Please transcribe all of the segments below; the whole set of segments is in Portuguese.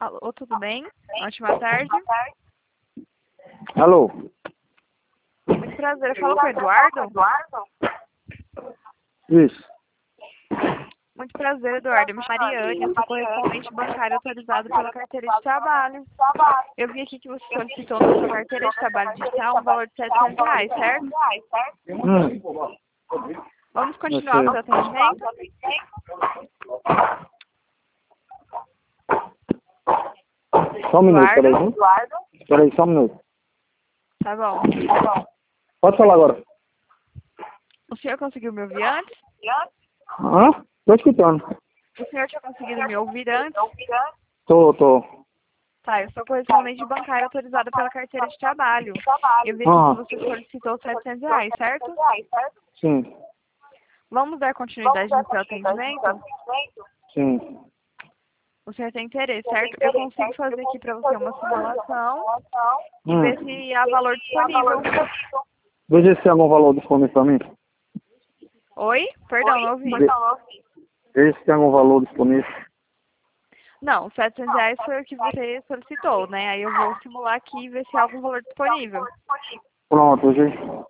Alô, tudo bem? Ótima tarde. Alô? Muito prazer. Eu falo com o Eduardo? Isso. Muito prazer, Eduardo. Eu me chamo Mariane, eu sou correspondente bancário autorizado pela carteira de trabalho. Eu vi aqui que você solicitou na sua carteira de trabalho digital um valor de R$ 700, certo? Vamos continuar o seu atendimento? Só um minuto, peraí. Eduardo? Peraí, só um minuto. Tá bom. Pode falar agora. O senhor conseguiu me ouvir antes? Hã? Tô escutando. O senhor tinha conseguido me ouvir antes? Tô. Tá, eu sou correspondente bancária autorizada pela carteira de trabalho. Eu vi aqui que você solicitou R$ 700, certo? Sim. Vamos dar continuidade no seu atendimento? Sim. O senhor tem interesse, certo? Eu consigo fazer aqui para você uma simulação e ver se há valor disponível. Veja se tem algum valor disponível pra mim. Oi? Perdão, não ouvi. Veja se tem algum valor disponível. Não, R$ 700 foi o que você solicitou, né? Aí eu vou simular aqui e ver se há algum valor disponível. Pronto, hoje.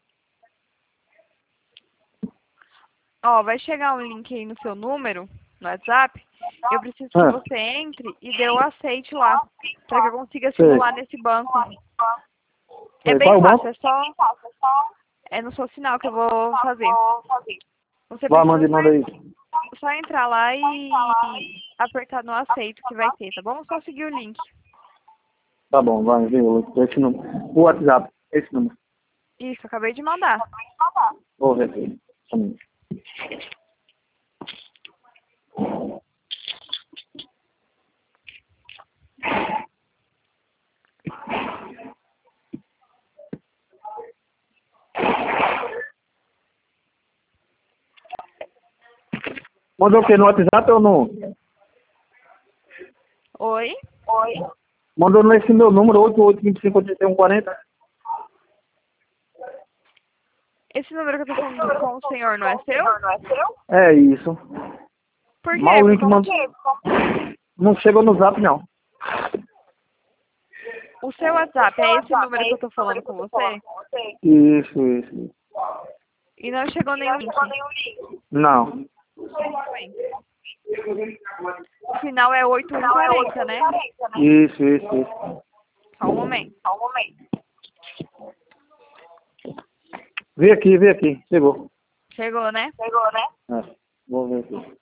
Ó, vai chegar um link aí no seu número, no WhatsApp. Eu preciso que você entre e dê o aceite lá, para que eu consiga simular nesse banco. É bem fácil, é só... É no seu sinal que eu vou fazer. Você Vai, precisa manda aí. só entrar lá e apertar no aceito que vai ter, tá bom? Só seguir o link. Tá bom, vai, viu? Esse número. O WhatsApp, esse número. Isso, acabei de mandar. Vou ver aqui. Só um minuto. Mandou o que? No WhatsApp ou no? Oi? Mandou nesse meu número, 88258140. Esse número que eu tô falando com o senhor não é seu? É isso. Por Mas quê? o link não chegou no zap, não. O seu WhatsApp é esse número que eu tô falando com você? Isso. E não chegou nenhum link. Não. O final é 8140, né? Isso. Só um momento. Vê aqui. Chegou. Chegou, né? É, vou ver aqui.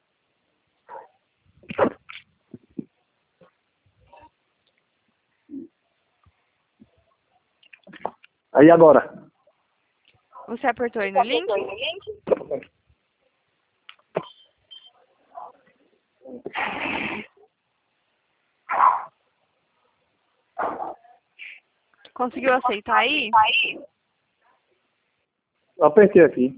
Aí agora. Você apertou aí no link? Conseguiu aceitar aí? Eu apertei aqui.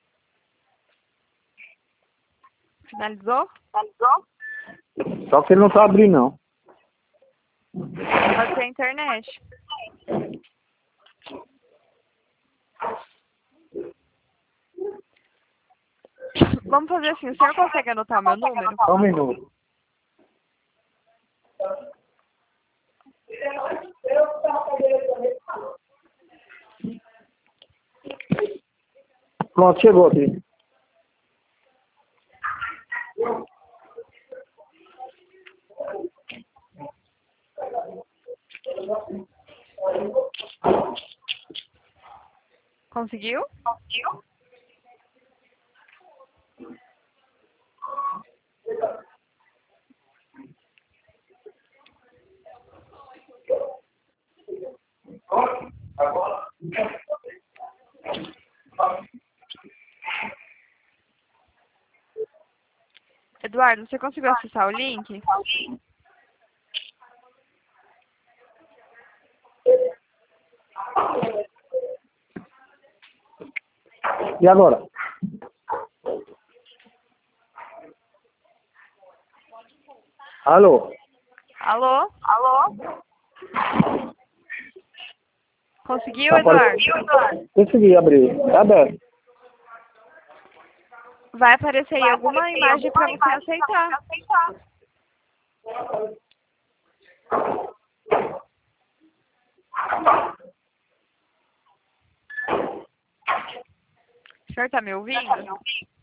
Finalizou? Só que ele não tá abrindo, não. Pode ser a internet. Vamos fazer assim, o senhor consegue anotar meu número? Só um minuto. Pronto, chegou aqui. Conseguiu? Eduardo, você conseguiu acessar o link? E agora? Alô? Alô? Conseguiu, Eduardo? Consegui abrir. Tá aberto. Vai aparecer aí alguma imagem para você aceitar. O senhor tá me ouvindo?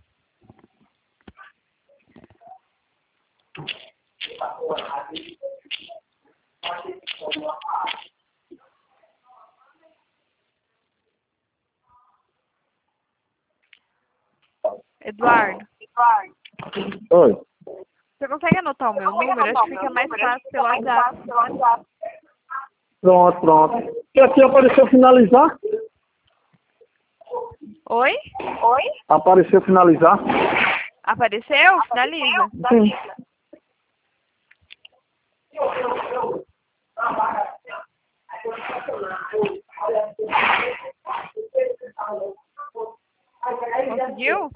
Eduardo, Oi. você consegue anotar o meu número? Acho que fica mais fácil pelo WhatsApp. Pronto, pronto. E aqui apareceu finalizar? Oi? Apareceu finalizar? Apareceu? Finaliza. Sim. Conseguiu?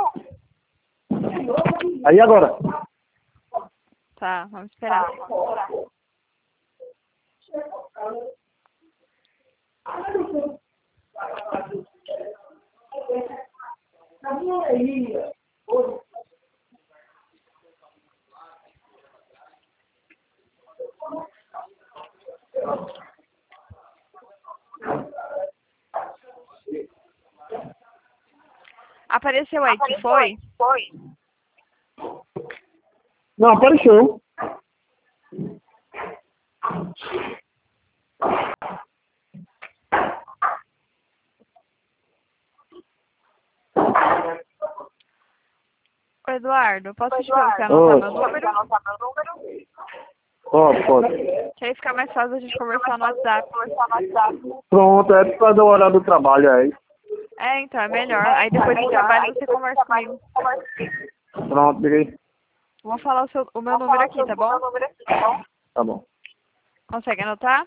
Aí agora? Tá, vamos esperar. Apareceu aí que foi? Não, apareceu. Ô, Eduardo, posso pedir pra você anotar meu número? Pode. Que aí fica mais fácil a gente conversar no WhatsApp. Pronto, é por causa do horário do trabalho aí. É, então, é melhor. Aí depois do trabalho você conversa comigo. Pronto, liguei. Vou falar o meu número aqui, tá bom? Tá bom. Consegue anotar?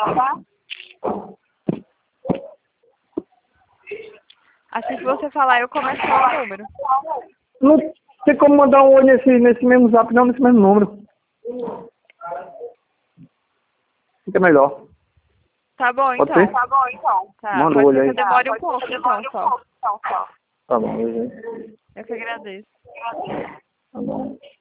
Assim que você falar, eu começo a falar o número. Não tem como mandar um oi nesse mesmo zap, não, nesse mesmo número. Fica melhor. Tá bom, Pode então. ser? Tá, Manda pode o olho ser que aí. eu demore um pouco, então, só. Tá bom, beleza. Eu que agradeço. Tá bom.